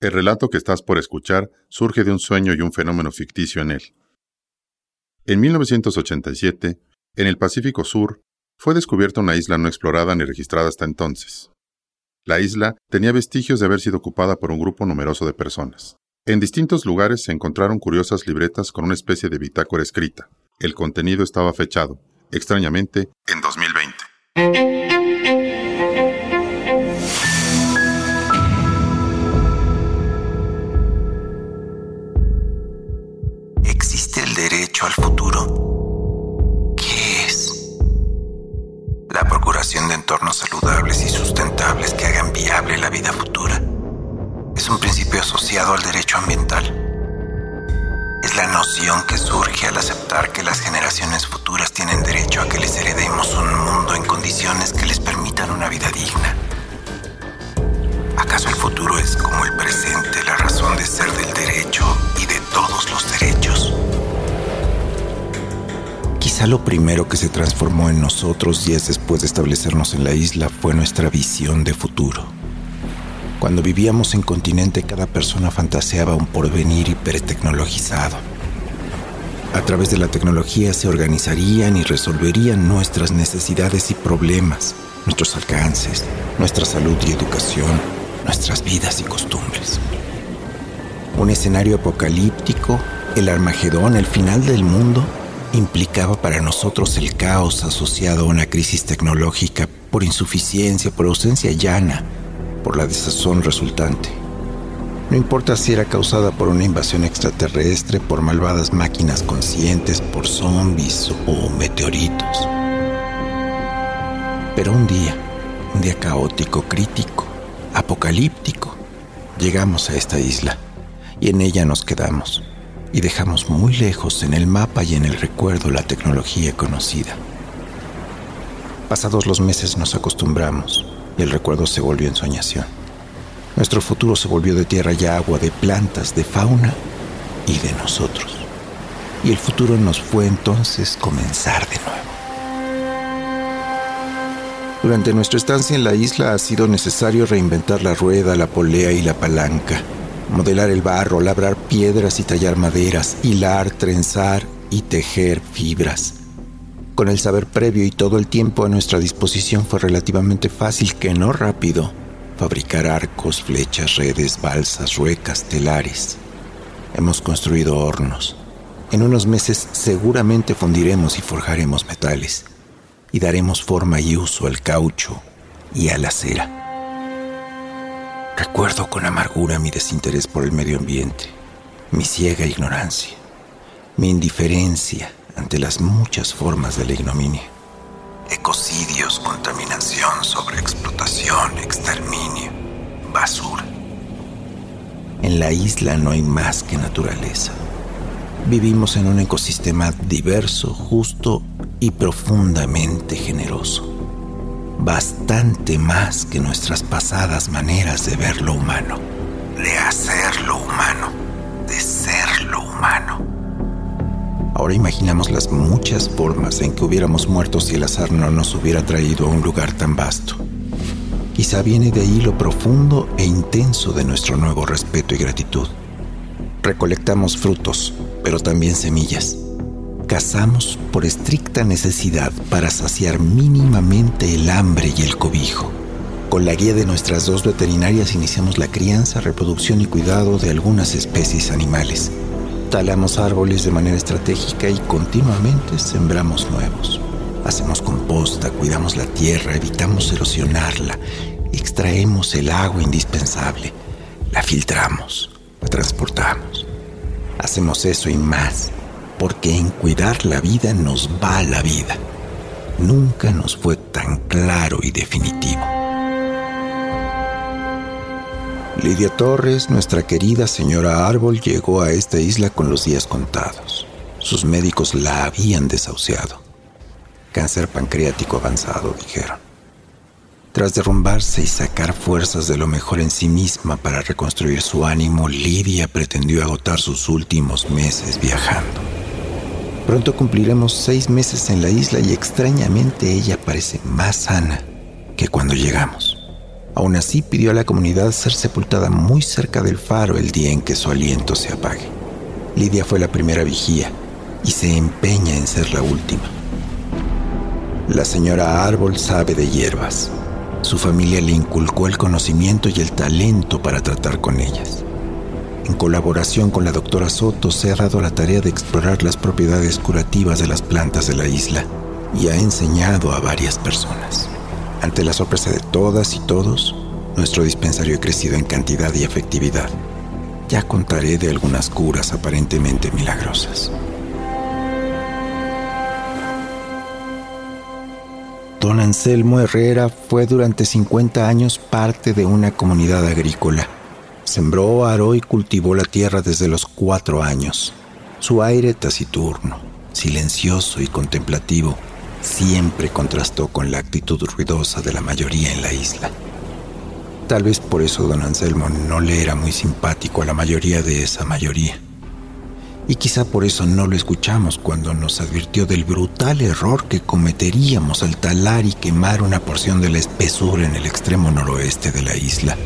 El relato que estás por escuchar surge de un sueño y un fenómeno ficticio en él. En 1987, en el Pacífico Sur, fue descubierta una isla no explorada ni registrada hasta entonces. La isla tenía vestigios de haber sido ocupada por un grupo numeroso de personas. En distintos lugares se encontraron curiosas libretas con una especie de bitácora escrita. El contenido estaba fechado, extrañamente, en 2020. ¿Existe el derecho al futuro? ¿Qué es? La procuración de entornos saludables y sustentables que hagan viable la vida futura. Es un principio asociado al derecho ambiental. Es la noción que surge al aceptar que las generaciones futuras tienen derecho a que les heredemos un mundo en condiciones que les permitan una vida digna. ¿Acaso el futuro es como el presente, la razón de ser del derecho y de todos los derechos? Quizá lo primero que se transformó en nosotros días después de establecernos en la isla fue nuestra visión de futuro. Cuando vivíamos en continente, cada persona fantaseaba un porvenir hipertecnologizado. A través de la tecnología se organizarían y resolverían nuestras necesidades y problemas, nuestros alcances, nuestra salud y educación, nuestras vidas y costumbres. Un escenario apocalíptico, el Armagedón, el final del mundo, implicaba para nosotros el caos asociado a una crisis tecnológica por insuficiencia, por ausencia llana, por la desazón resultante. No importa si era causada por una invasión extraterrestre, por malvadas máquinas conscientes, por zombies o meteoritos. Pero un día caótico, crítico, apocalíptico, llegamos a esta isla y en ella nos quedamos y dejamos muy lejos en el mapa y en el recuerdo la tecnología conocida. Pasados los meses nos acostumbramos y el recuerdo se volvió ensoñación. Nuestro futuro se volvió de tierra y agua, de plantas, de fauna y de nosotros. Y el futuro nos fue entonces comenzar de nuevo. Durante nuestra estancia en la isla ha sido necesario reinventar la rueda, la polea y la palanca, modelar el barro, labrar piedras y tallar maderas, hilar, trenzar y tejer fibras. Con el saber previo y todo el tiempo a nuestra disposición fue relativamente fácil, que no rápido, fabricar arcos, flechas, redes, balsas, ruecas, telares. Hemos construido hornos. En unos meses seguramente fundiremos y forjaremos metales y daremos forma y uso al caucho y a la cera. Recuerdo con amargura mi desinterés por el medio ambiente, mi ciega ignorancia, mi indiferencia ante las muchas formas de la ignominia. Ecocidios, contaminación, sobreexplotación, exterminio, basura. En la isla no hay más que naturaleza. Vivimos en un ecosistema diverso, justo y profundamente generoso. Bastante más que nuestras pasadas maneras de ver lo humano, de hacer lo humano, de ser lo humano. Ahora imaginamos las muchas formas en que hubiéramos muerto si el azar no nos hubiera traído a un lugar tan vasto. Quizá viene de ahí lo profundo e intenso de nuestro nuevo respeto y gratitud. Recolectamos frutos, pero también semillas. Cazamos por estricta necesidad para saciar mínimamente el hambre y el cobijo. Con la guía de nuestras 2 veterinarias iniciamos la crianza, reproducción y cuidado de algunas especies animales. Talamos árboles de manera estratégica y continuamente sembramos nuevos. Hacemos composta, cuidamos la tierra, evitamos erosionarla, extraemos el agua indispensable, la filtramos, la transportamos. Hacemos eso y más, porque en cuidar la vida nos va la vida. Nunca nos fue tan claro y definitivo. Lidia Torres, nuestra querida señora Árbol, llegó a esta isla con los días contados. Sus médicos la habían desahuciado. Cáncer pancreático avanzado, dijeron. Tras derrumbarse y sacar fuerzas de lo mejor en sí misma para reconstruir su ánimo, Lidia pretendió agotar sus últimos meses viajando. Pronto cumpliremos 6 meses en la isla y extrañamente ella parece más sana que cuando llegamos. Aún así, pidió a la comunidad ser sepultada muy cerca del faro el día en que su aliento se apague. Lidia fue la primera vigía y se empeña en ser la última. La señora Árbol sabe de hierbas. Su familia le inculcó el conocimiento y el talento para tratar con ellas. En colaboración con la doctora Soto, se ha dado la tarea de explorar las propiedades curativas de las plantas de la isla y ha enseñado a varias personas. Ante la sorpresa de todas y todos, nuestro dispensario ha crecido en cantidad y efectividad. Ya contaré de algunas curas aparentemente milagrosas. Don Anselmo Herrera fue durante 50 años parte de una comunidad agrícola. Sembró, aró y cultivó la tierra desde los 4 años. Su aire taciturno, silencioso y contemplativo siempre contrastó con la actitud ruidosa de la mayoría en la isla. Tal vez por eso don Anselmo no le era muy simpático a la mayoría de esa mayoría. Y quizá por eso no lo escuchamos cuando nos advirtió del brutal error que cometeríamos al talar y quemar una porción de la espesura en el extremo noroeste de la isla.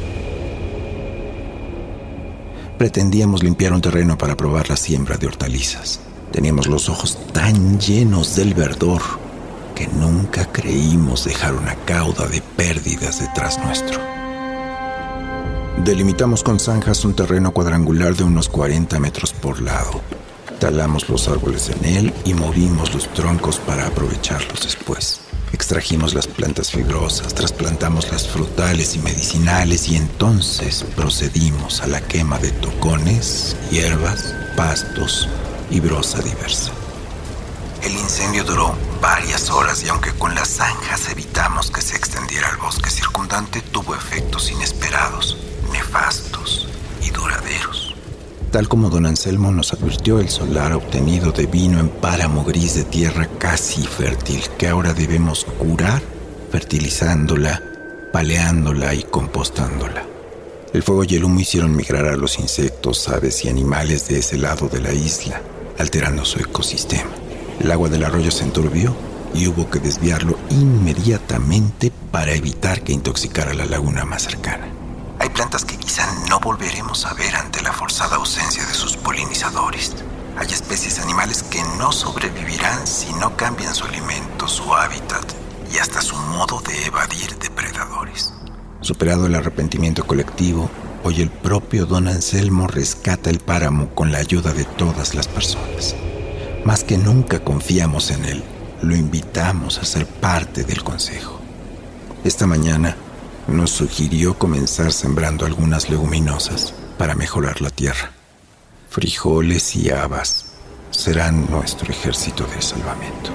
Pretendíamos limpiar un terreno para probar la siembra de hortalizas. Teníamos los ojos tan llenos del verdor que nunca creímos dejar una cauda de pérdidas detrás nuestro. Delimitamos con zanjas un terreno cuadrangular de unos 40 metros por lado. Talamos los árboles en él y movimos los troncos para aprovecharlos después. Extrajimos las plantas fibrosas, trasplantamos las frutales y medicinales y entonces procedimos a la quema de tocones, hierbas, pastos y brosa diversa. El incendio duró varias horas y aunque con las zanjas evitamos que se extendiera al bosque circundante, tuvo efectos inesperados, nefastos y duraderos. Tal como don Anselmo nos advirtió, el solar obtenido devino en páramo gris de tierra casi fértil, que ahora debemos curar fertilizándola, paleándola y compostándola. El fuego y el humo hicieron migrar a los insectos, aves y animales de ese lado de la isla, alterando su ecosistema. El agua del arroyo se enturbió y hubo que desviarlo inmediatamente para evitar que intoxicara la laguna más cercana. Hay plantas que quizá no volveremos a ver ante la forzada ausencia de sus polinizadores. Hay especies animales que no sobrevivirán si no cambian su alimento, su hábitat y hasta su modo de evadir depredadores. Superado el arrepentimiento colectivo, hoy el propio don Anselmo rescata el páramo con la ayuda de todas las personas. Más que nunca confiamos en él, lo invitamos a ser parte del consejo. Esta mañana nos sugirió comenzar sembrando algunas leguminosas para mejorar la tierra. Frijoles y habas serán nuestro ejército de salvamento.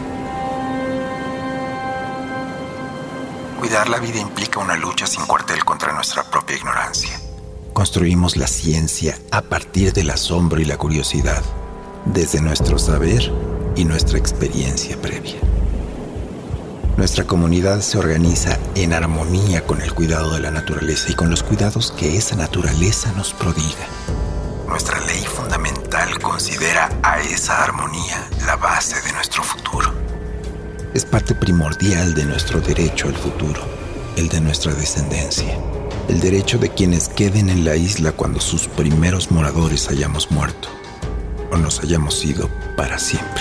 Cuidar la vida implica una lucha sin cuartel contra nuestra propia ignorancia. Construimos la ciencia a partir del asombro y la curiosidad, desde nuestro saber y nuestra experiencia previa. Nuestra comunidad se organiza en armonía con el cuidado de la naturaleza y con los cuidados que esa naturaleza nos prodiga. Nuestra ley fundamental considera a esa armonía la base de nuestro futuro. Es parte primordial de nuestro derecho al futuro, el de nuestra descendencia, el derecho de quienes queden en la isla cuando sus primeros moradores hayamos muerto o nos hayamos ido para siempre.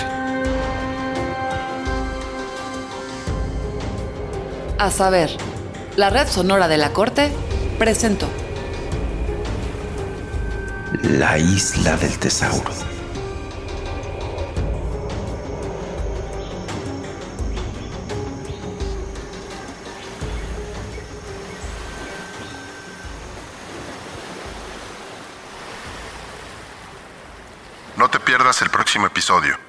A saber, la Red Sonora de la Corte presentó La Isla del Tesauro. No te pierdas el próximo episodio.